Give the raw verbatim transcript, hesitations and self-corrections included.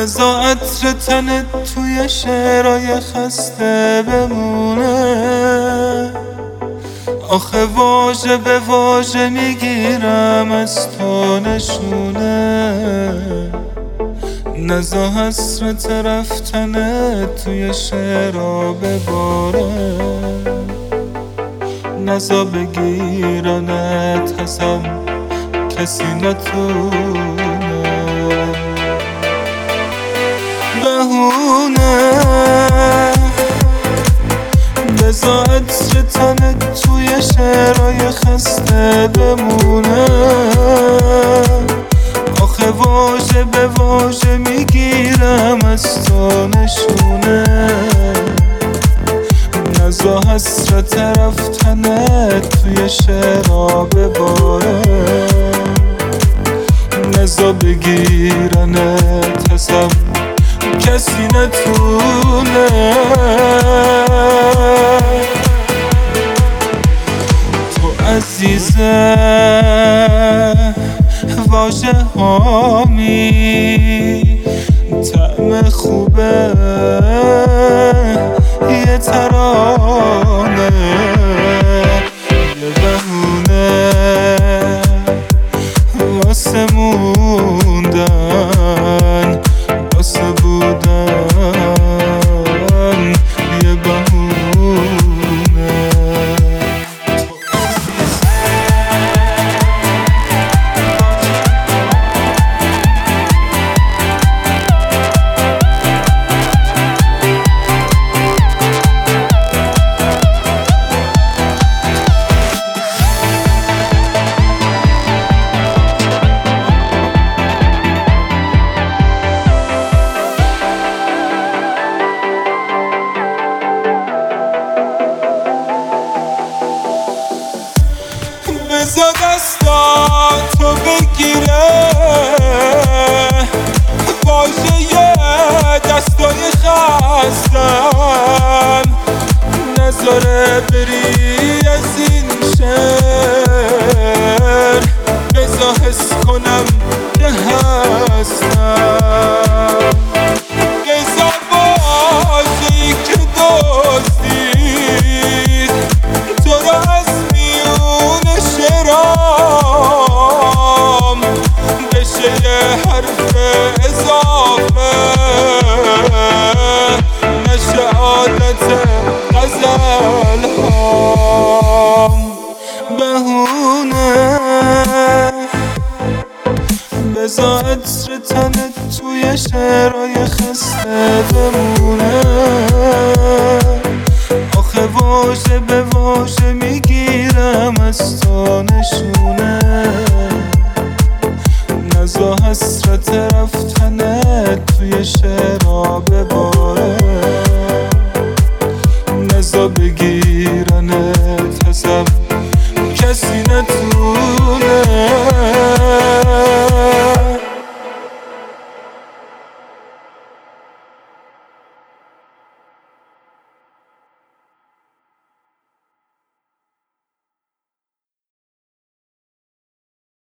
بذار عطر تنت توی شعرهای خسته بمونه. آخه واژه به واژه میگیرم از تو نشونه. نزا حسرت رفتنت توی شعرها بباره. نزا بگیرنت ازم کسی نتونه. بهونه بذار عطر تنت توی شعرهای خسته بمونه. آخه واژه به واژه میگیرم از تو نشونه. نزا حسرت رفتنت توی شعرها بباره. نزا بگیرنت ازم کسی نتونه. تو عزیزه واژه هامی طعم خوبه یه ترانه. یه بهونه واسه موندن واسه بودن. یه بهونه بذار دستاتو بگیره واژه دستای خستم. نذاره بری از این شهر. بذار حس کنم که هستم. بذار واژه‌ای که دزدید تو رو از میون شعرام بشه یه حرف اضافه. نشه عادت غزل هام. بهونه بذار عطر تنت توی شعرهای خسته بمونه. آخه واژه به